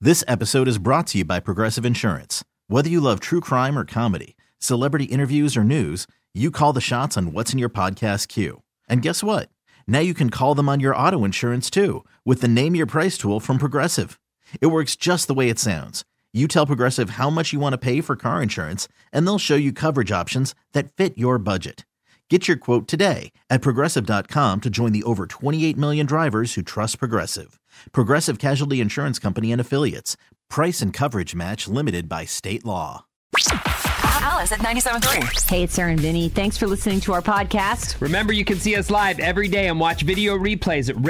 This episode is brought to you by Progressive Insurance. Whether you love true crime or comedy, celebrity interviews or news, you call the shots on what's in your podcast queue. And guess what? Now you can call them on your auto insurance too with the Name Your Price tool from Progressive. It works just the way it sounds. You tell Progressive how much you want to pay for car insurance, and they'll show you coverage options that fit your budget. Get your quote today at Progressive.com to join the over 28 million drivers who trust Progressive. Progressive Casualty Insurance Company and Affiliates. Price and coverage match limited by state law. Alice at 97.3. Hey, it's Sarah and Vinny. Thanks for listening to our podcast. Remember, you can see us live every day and watch video replays at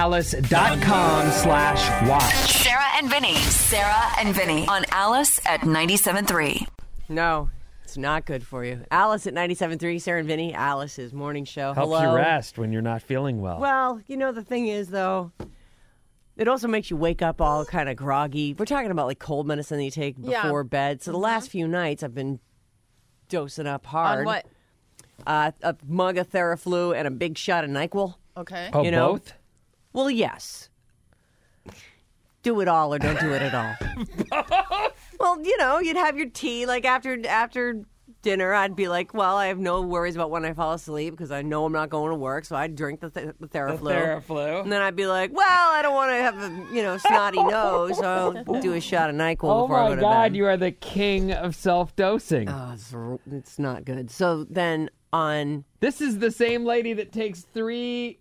radioalice.com/watch. Sarah and Vinny. Sarah and Vinny on Alice at 97.3. No, it's not good for you. Alice at 97.3, Sarah and Vinny, Alice's morning show. Helps Hello. you rest when you're not feeling well. Well, you know, the thing is, though, it also makes you wake up all kind of groggy. We're talking about like cold medicine that you take before bed. So the last few nights I've been dosing up hard. On what? A mug of Theraflu and a big shot of NyQuil. Okay. Oh, you know? both? Well, yes. Do it all or don't do it at all. Well, you know, you'd have your tea like after dinner. I'd be like, well, I have no worries about when I fall asleep because I know I'm not going to work, so I'd drink the Theraflu. And then I'd be like, well, I don't want to have a snotty nose, so I'll do a shot of NyQuil Oh before I go my to God, bed. you are the king of self-dosing. It's not good. So then on This is the same lady that takes three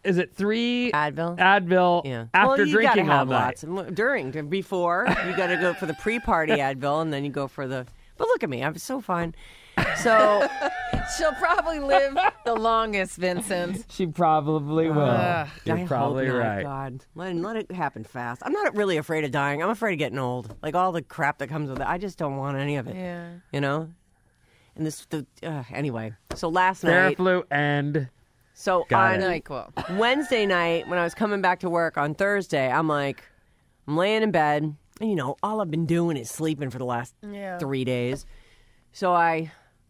Advil. Advil after you drinking gotta have all night. lots. Before, you got to go for the pre-party Advil, and then you go for the... But look at me. I'm so fine. So She'll probably live the longest, Vincent. She probably will. You're I probably hope not, right. God, let it happen fast. I'm not really afraid of dying. I'm afraid of getting old. Like all the crap that comes with it. I just don't want any of it. Yeah. You know. And anyway. So last night. Theraflu and So Got on it. NyQuil. Wednesday night, when I was coming back to work on Thursday, I'm laying in bed, and all I've been doing is sleeping for the last 3 days. So I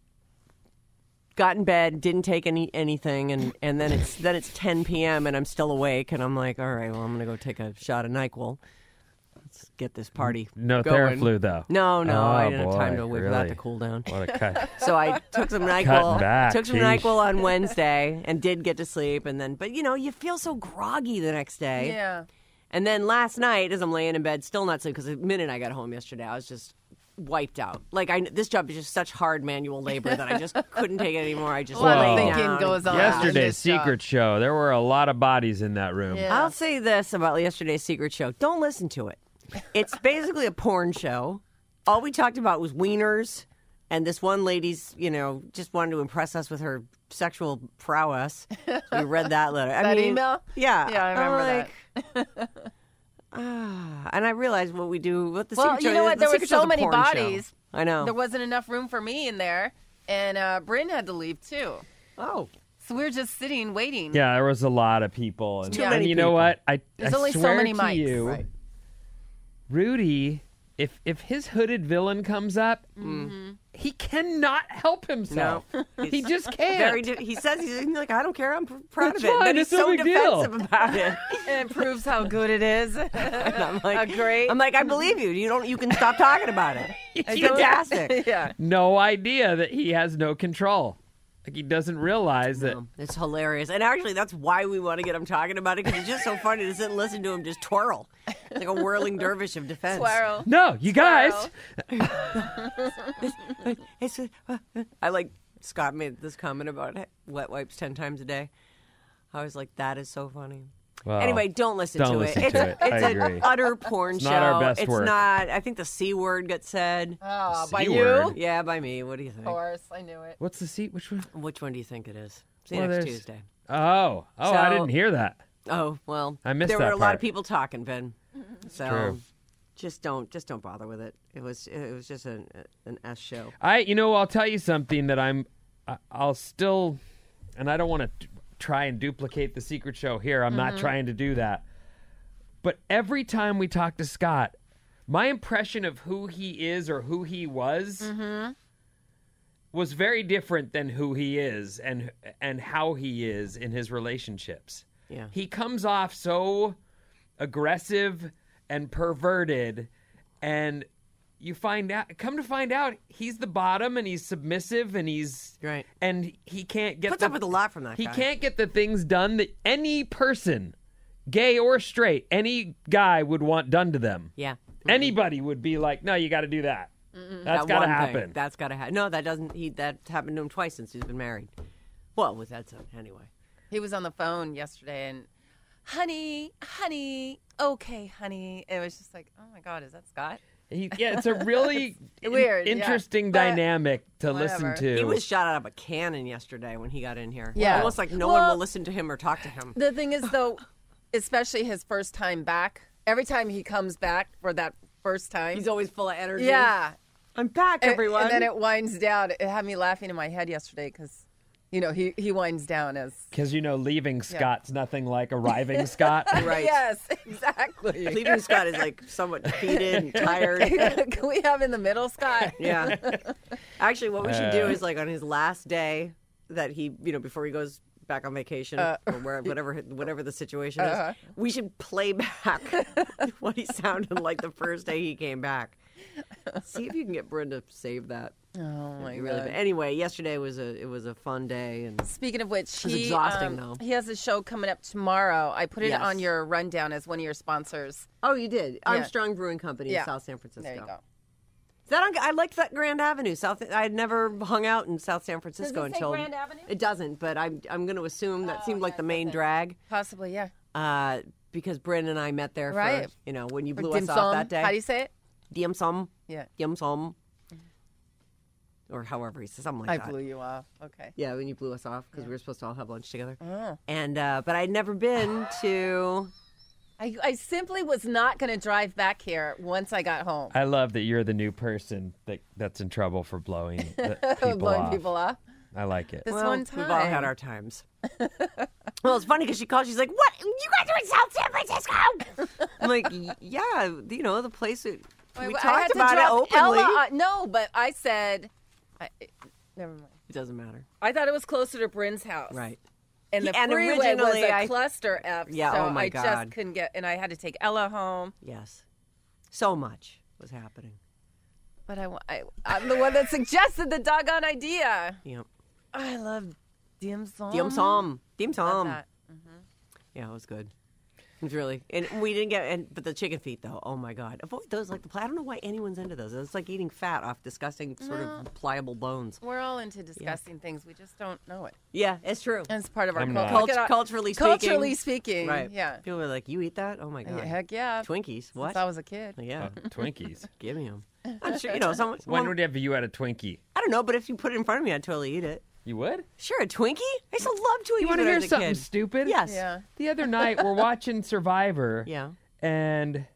got in bed, didn't take anything, and then it's 10 p.m. and I'm still awake, and I'm like, all right, well, I'm gonna go take a shot of NyQuil. Let's get this party no going. Theraflu though. No, I didn't have boy, time to wait for that really? to cool down. What a cut. So I took some Cutting NyQuil. back, NyQuil on Wednesday and did get to sleep, but you feel so groggy the next day. Yeah. And then last night, as I'm laying in bed, still not sleeping, because the minute I got home yesterday, I was just wiped out. Like, this job is just such hard manual labor that I just couldn't take it anymore. I just A lot of laid thinking down. goes on. Yesterday's secret show, there were a lot of bodies in that room. Yeah. I'll say this about yesterday's secret show. Don't listen to it. It's basically a porn show. All we talked about was wieners, and this one lady's, just wanted to impress us with her sexual prowess. So we read that letter. That email? Yeah. Yeah, I remember that. And I realized what we do with the Well, secret show. you know what? The There were secret show's so a many porn show. bodies. I know. There wasn't enough room for me in there, and Bryn had to leave too. Oh. So we were just sitting, waiting. Yeah, there was a lot of people. And, too and many you know people. what? There's I only so swear many to mics. you, Right. Rudy, if his hooded villain comes up, he cannot help himself. No. He just can't. He says he's like, I don't care. I'm proud It's of it. fine, But he's it's no so big deal. defensive about it. And it proves how good it is. And I'm like, Great. I'm like, I believe you. You can stop talking about it. It's fantastic. Yeah. No idea that he has no control. Like, he doesn't realize that. It's hilarious. And actually, that's why we want to get him talking about it, because it's just so funny to sit and listen to him just twirl. It's like a whirling dervish of defense. Swirl. No, you guys. I like, Scott made this comment about wet wipes 10 times a day. I was like, that is so funny. Well, Anyway, don't listen don't to listen it. to it. It's I an agree. utter porn show. not our best it's work. not. I think the C word gets said. Oh, by C-word. you? Yeah, by me. What do you think? Of course, I knew it. What's the seat? Which one? Which one do you think it is? See you Well, next there's- Tuesday. Oh, I So- didn't hear that. Oh, well. I missed there that were a lot part. of people talking, Ben. So True. just don't bother with it. It was just an S show. I'll tell you something that I'll still, and I don't want to try and duplicate the secret show here. I'm not trying to do that. But every time we talk to Scott, my impression of who he is or who he was was very different than who he is and how he is in his relationships. Yeah. He comes off so aggressive and perverted, and come to find out he's the bottom and he's submissive and he's Right. and he can't get Puts up with a lot from that he guy. can't get the things done that any person, gay or straight, any guy would want done to them. Yeah. Anybody would be like, no, you got to do that. That's That got to one happen. thing. That's got to happen. No, that doesn't. That's happened to him twice since he's been married. Well, with that son, anyway. He was on the phone yesterday and, honey, okay, honey. It was just like, oh my God, is that Scott? It's a really Weird, yeah. interesting But dynamic to listen whatever. to. He was shot out of a cannon yesterday when he got in here. Yeah. Almost like no one will listen to him or talk to him. The thing is, though, especially his first time back, every time he comes back for that first time, He's always full of energy. yeah. I'm back, everyone. And then it winds down. It had me laughing in my head yesterday because, he winds down as. Because, leaving Scott's nothing like arriving Scott. Right. Yes, exactly. Leaving Scott is like somewhat defeated and tired. Can we have in the middle, Scott? Yeah. Actually, what we should do is like on his last day that he, before he goes back on vacation or whatever the situation is, we should play back what he sounded like the first day he came back. See if you can get Brenda to save that. Oh my Really, God. but anyway, yesterday was a fun day, and Speaking of which, was exhausting, though. He has a show coming up tomorrow. I put it Yes. on your rundown as one of your sponsors. oh, you did Armstrong Brewing Company Yeah. in South San Francisco. There you go. Is that I liked that Grand Avenue. I had never hung out in South San Francisco Does it say until Grand Avenue? It doesn't, but I'm going to assume that seemed like yeah, the main it doesn't. drag. Possibly, yeah. Because Bryn and I met there Right. for, when you For blew dim us off sum. that day. How do you say it? Dim sum. Yeah. Dim sum. Or however he said, something like that. I blew you off. Okay. Yeah, when you blew us off because we were supposed to all have lunch together. Oh. And but I'd never been to. I simply was not going to drive back here once I got home. I love that you're the new person that's in trouble for blowing people Blowing off. people off. I like it. This Well, one time. we've all had our times. Well, it's funny because she called. She's like, "What? You guys are in South San Francisco?" I'm like, "Yeah, the place that we I talked had to about it drop openly." Ella, no, but I said, never mind. It doesn't matter, I thought it was closer to Bryn's house. right? And the And freeway was originally a I- cluster F. Yeah, so oh my I God. just couldn't get, and I had to take Ella home. Yes, so much was happening. But I'm the one that suggested the doggone idea. Yep. I love dim sum. Dim sum, dim Love sum. that. Yeah, it was good. It was really, and we didn't get, but the chicken feet though. Oh my God, avoid those. Like I don't know why anyone's into those. It's like eating fat off disgusting sort of pliable bones. We're all into discussing things. We just don't know it. Yeah, it's true. And it's part of our I'm culture. not. Look at our- Culturally speaking. Culturally speaking. Right. Yeah. People are like, "You eat that? Oh my God." Heck yeah. Twinkies. What? Since I was a kid. Yeah. Twinkies. Give me them. I'm sure, someone. When would have you had a Twinkie? I don't know, but if you put it in front of me, I'd totally eat it. You would? Sure, a Twinkie? I used to love Twinkies You want to when I hear was a something kid. stupid? Yes. Yeah. The other night, we're watching Survivor. Yeah. And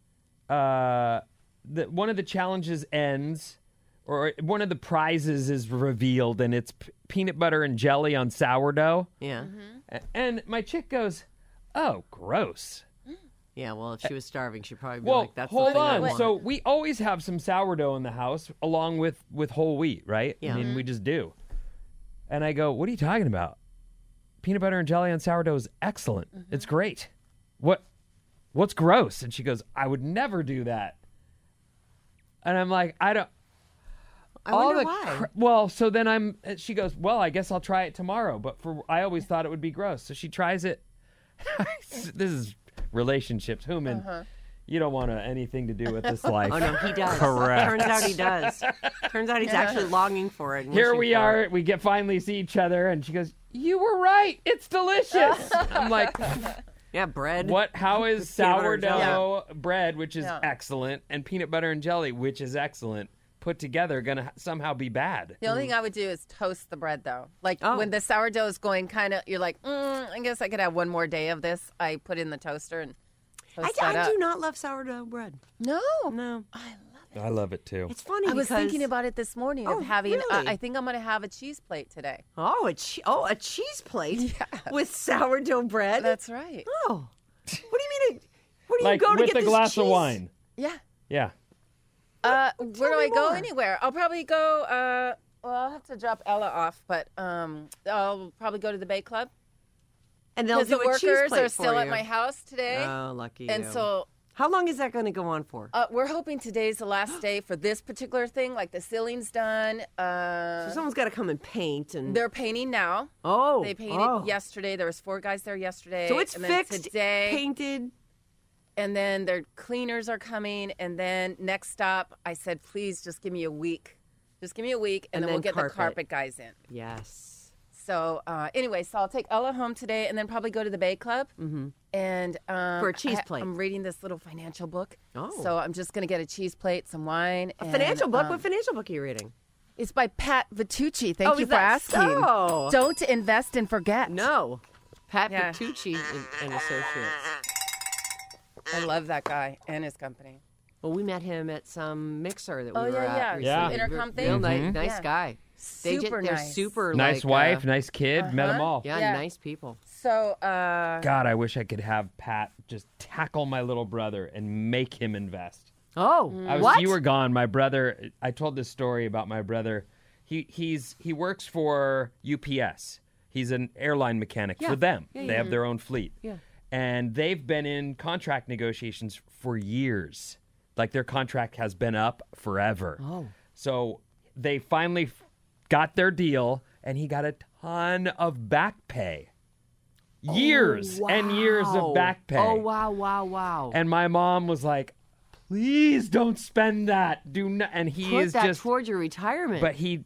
one of the challenges ends, or one of the prizes is revealed, and it's peanut butter and jelly on sourdough. Yeah. And my chick goes, "Oh, gross." Yeah, well, if she was starving, she'd probably be Well, like, that's the hold thing I on. want. So we always have some sourdough in the house along with whole wheat, right? Yeah. I mean, we just do. And I go, "What are you talking about? Peanut butter and jelly on sourdough is excellent. It's great. What's gross?" And she goes, "I would never do that." And I'm like, I don't. I wonder why. Well, so then she goes, "Well, I guess I'll try it tomorrow." But I always thought it would be gross. So she tries it. This is relationships. Human, you don't want anything to do with this life. Oh, no, he does. Correct. Turns out he does. Turns out he's actually longing for it. and Here wishing we for are. it. We finally see each other, and she goes, "You were right. It's delicious." I'm like, Yeah, bread. "What? How is Peanut butter and jelly. sourdough bread, which is Yeah. excellent, and peanut butter and jelly, which is excellent, put together, gonna somehow be bad?" The only thing I would do is toast the bread, though. Like Oh. when the sourdough is going kind of, you're like, I guess I could have one more day of this. I put it in the toaster and toast that I up. do not love sourdough bread. No. No. I love it too. It's funny I was because... thinking about it this morning Oh, of having, really? I think I'm going to have a cheese plate today. Oh, a cheese plate with sourdough bread? That's right. Oh. What do you mean? Where do Like you go to with get a this glass cheese? of wine. Yeah. Yeah. Where do I go more. anywhere? I'll probably go, well, I'll have to drop Ella off, but I'll probably go to the Bay Club. And they'll Because do the a cheese workers plate are still for at you. my house today. Oh, lucky and you. so How long is that going to go on for? We're hoping today's the last day for this particular thing. Like the ceiling's done. So someone's got to come and paint, and They're painting now. oh, They painted yesterday. There was 4 guys there yesterday. So it's and then fixed, today, painted. and then their cleaners are coming. And then next stop, I said, please just give me a week. Just give me a week, and then we'll get the carpet guys in. Yes. So anyway, so I'll take Ella home today, and then probably go to the Bay Club. Mm-hmm. And for a cheese plate. I'm reading this little financial book. Oh. So I'm just going to get a cheese plate, some wine. A financial book? What financial book are you reading? It's by Pat Vitucci. Thank you is for that asking. so? Don't invest and forget. No. Pat Yeah. Bertucci and Associates. I love that guy and his company. Well, we met him at some mixer that we Oh, were yeah, at yeah. recently. Yeah. Intercom thing? Real Mhm. nice Yeah. guy. Super They're nice. super Nice like, wife, nice kid. Met them all. Yeah, Yeah. nice people. So, God, I wish I could have Pat just tackle my little brother and make him invest. Oh, what? You were gone. My brother. I told this story about my brother. He works for UPS. He's an airline mechanic for them. Yeah, They have their own fleet. Yeah. And they've been in contract negotiations for years. Like their contract has been up forever. Oh. So they finally got their deal, and he got a ton of back pay. Years and years of back pay. Oh, wow. And my mom was like, please don't spend that. Do not. And he Put is that just. towards your retirement. But he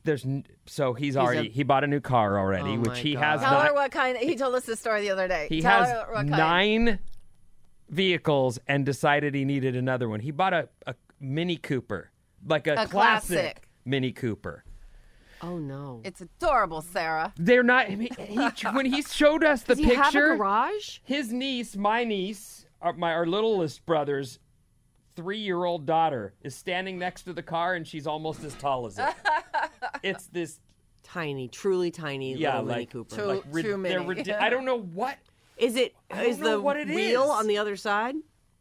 bought a new car already, Oh which my he God. has. tell her what kind. He told us this story the other day. He Tell has her what kind. 9 vehicles and decided he needed another one. He bought a Mini Cooper, like a classic. Mini Cooper. oh, no. It's adorable, Sarah. They're not. When he showed us the Does he have a picture, garage? his niece, my niece, our littlest brother's 3-year-old daughter is standing next to the car, and she's almost as tall as it. It's this, Tiny, truly tiny little Mini Cooper. True they're mini. I don't know what. Is it? don't Is know the what it wheel is. on the other side?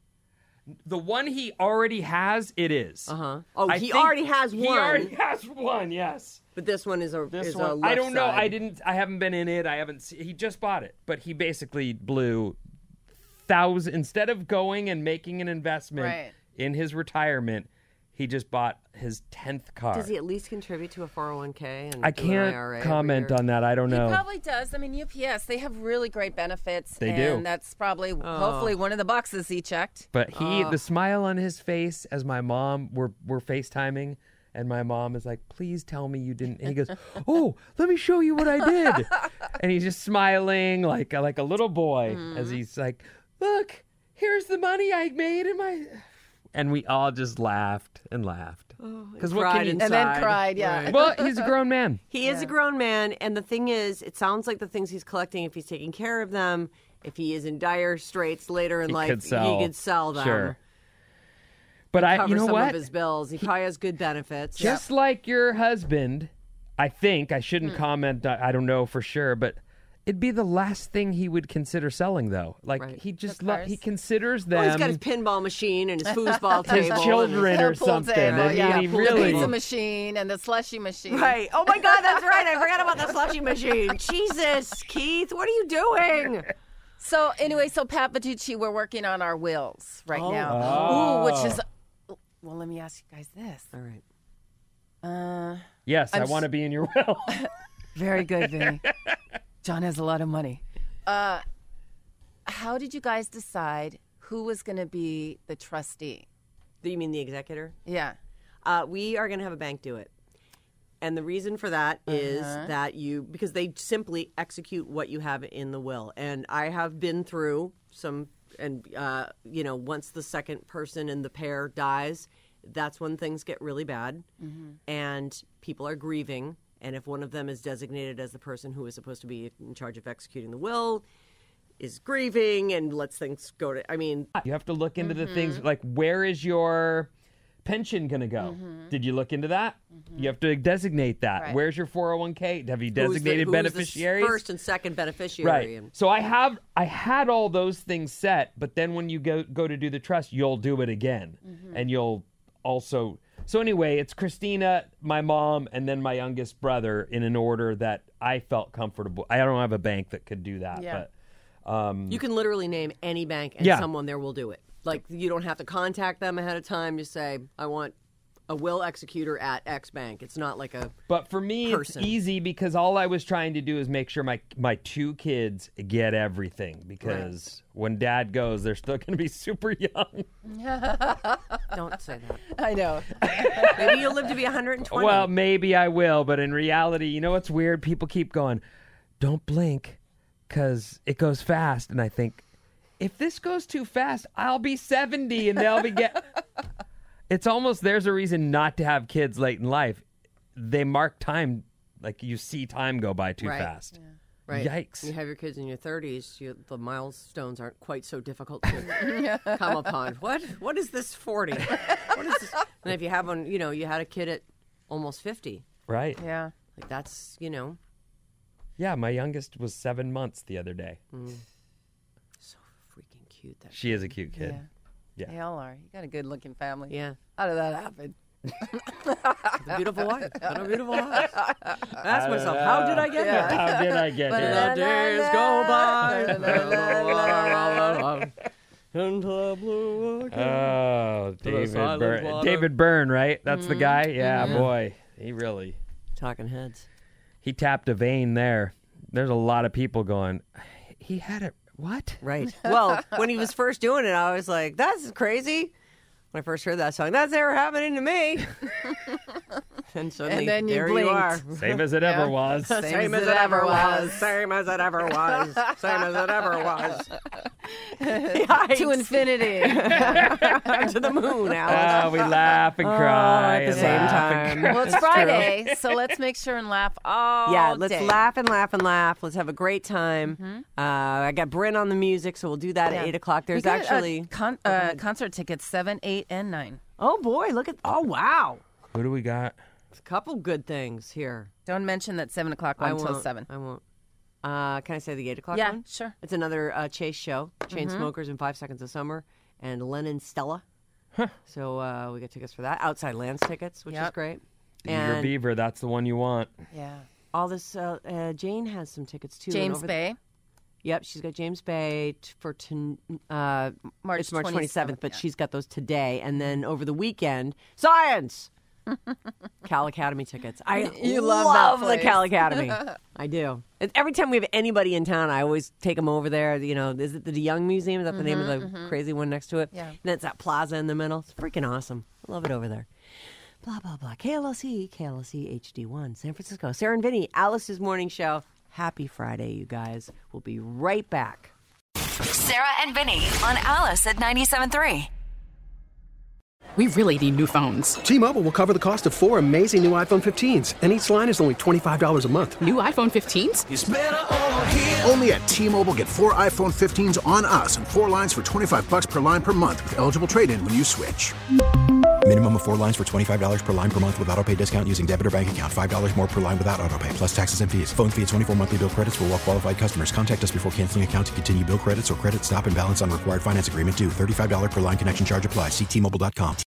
The one he already has, it is. Uh-huh. Oh, I he think already has one. He already has one. Yes. But this one is a This is a one, left I don't know. side. I haven't been in it. I haven't. He just bought it, but he basically blew thousands. Instead of going and making an investment Right. in his retirement, he just bought his 10th car. Does he at least contribute to a 401k? And I do an can't IRA comment every year? on that. I don't He know. probably does. I mean, UPS, they have really great benefits. They and do. that's probably, hopefully, one of the boxes he checked. But the smile on his face as my mom, we're FaceTiming, and my mom is like, please tell me you didn't. And he goes, oh, let me show you what I did. And he's just smiling like a little boy as he's like, look, here's the money I made in my. And we all just laughed and laughed. Because what can you? And then cried, yeah. Right. Well, he's a grown man. He is a grown man, and the thing is, it sounds like the things he's collecting, if he's taking care of them, if he is in dire straits later in life, he could sell them. Sure. But Cover you know some what? of his bills. He probably has good benefits. Just like your husband, I think, I shouldn't comment, I don't know for sure, but it'd be the last thing he would consider selling, though. Like, Right. he just, cars. he considers them. Well, he's got his pinball machine and his foosball his table. children or Pool something. table, and yeah. he The really. pizza machine and the slushy machine. Right. Oh my God, that's right. I forgot about the slushy machine. Jesus, Keith, what are you doing? So anyway, so Pat Vitucci, we're working on our wills right now. Oh. Ooh, which is, well, let me ask you guys this. All right. Yes, I want to be in your will. Very good, Vinny. John has a lot of money. How did you guys decide who was going to be the trustee? Do you mean the executor? Yeah. We are going to have a bank do it. And the reason for that is that because they simply execute what you have in the will. And I have been through some, and, once the second person in the pair dies, that's when things get really bad. And people are grieving. And if one of them is designated as the person who is supposed to be in charge of executing the will, is grieving and lets things go to, You have to look into the things like, where is your pension going to go? Did you look into that? You have to designate that. Right. Where's your 401k? Have you who's the- designated who's the beneficiaries? first and second beneficiary. Right. And, So I had all those things set, but then when you go to do the trust, you'll do it again. And you'll also. So anyway, it's Christina, my mom, and then my youngest brother in an order that I felt comfortable. I don't have a bank that could do that, Yeah. but you can literally name any bank and Yeah. someone there will do it. Like, you don't have to contact them ahead of time. You say, I want a will executor at X bank. It's not like a But for me, person. It's easy because all I was trying to do is make sure my two kids get everything. Because when Dad goes, they're still going to be super young. Don't say that. I know. Maybe you'll live to be 120. Well, maybe I will, but in reality, you know what's weird? People keep going, don't blink because it goes fast. And I think, if this goes too fast, I'll be 70 and they'll be It's almost, there's a reason not to have kids late in life. They mark time, like you see time go by too fast. Yeah. Right. Yikes. You have your kids in your 30s, the milestones aren't quite so difficult to come upon. What is this 40? What is this? And if you have one, you had a kid at almost 50. Right. Yeah. Like, that's, Yeah, my youngest was 7 months the other day. So freaking cute. She is a cute kid. Yeah. They all are. You got a good-looking family. Yeah. How did that happen? A beautiful wife. Got a beautiful house. I ask myself, how did I get here? How did I get here? The days go by. Oh, David Byrne. David Byrne, right? That's the guy? Yeah, boy. He really... Talking heads. He tapped a vein there. There's a lot of people going, he had it. What? Right. Well, when he was first doing it, I was like, that's crazy. When I first heard that song, that's never happening to me. And suddenly, and then you there blinked. you are. Same as it ever was. Same as it ever was. Same as it ever was. Same as it ever was. To infinity. To the moon, Alice. We laugh and cry. At the same time. Well, it's Friday, so let's make sure and laugh all let's day. laugh and laugh and laugh. Let's have a great time. I got Bryn on the music, so we'll do that at 8 o'clock. There's We got, actually... concert tickets, 7, 8, and 9. Oh, boy, look at... Oh, wow. Who do we got? A couple good things here. Don't mention that 7 o'clock one until 7. I won't. Can I say the 8 o'clock Yeah, one? sure. It's another Chase show, Chainsmokers and 5 Seconds of Summer, and Lennon Stella. So we get tickets for that. Outside Lands tickets, which is great. Eager Beaver, that's the one you want. Yeah. All this, Jane has some tickets too. James Bay. Yep, she's got James Bay for March it's March 27th, but yeah. she's got those today. And then over the weekend, Science! Cal Academy tickets. You love that the place. Cal Academy. I do. Every time we have anybody in town, I always take them over there. Is it the DeYoung Museum? Is that the name of the crazy one next to it? Yeah. And it's that plaza in the middle. It's freaking awesome. I love it over there. Blah, blah, blah. KLLC HD1, San Francisco. Sarah and Vinny, Alice's Morning Show. Happy Friday, you guys. We'll be right back. Sarah and Vinny on Alice at 97.3. We really need new phones. T-Mobile will cover the cost of 4 amazing new iPhone 15s, and each line is only $25 a month. New iPhone 15s? It's better over here. Only at T-Mobile, get 4 iPhone 15s on us and 4 lines for $25 per line per month with eligible trade-in when you switch. Minimum of 4 lines for $25 per line per month with autopay discount using debit or bank account. $5 more per line without autopay, plus taxes and fees. Phone fee at 24 monthly bill credits for well-qualified customers. Contact us before canceling account to continue bill credits or credit stop and balance on required finance agreement due. $35 per line connection charge applies. See T-Mobile.com.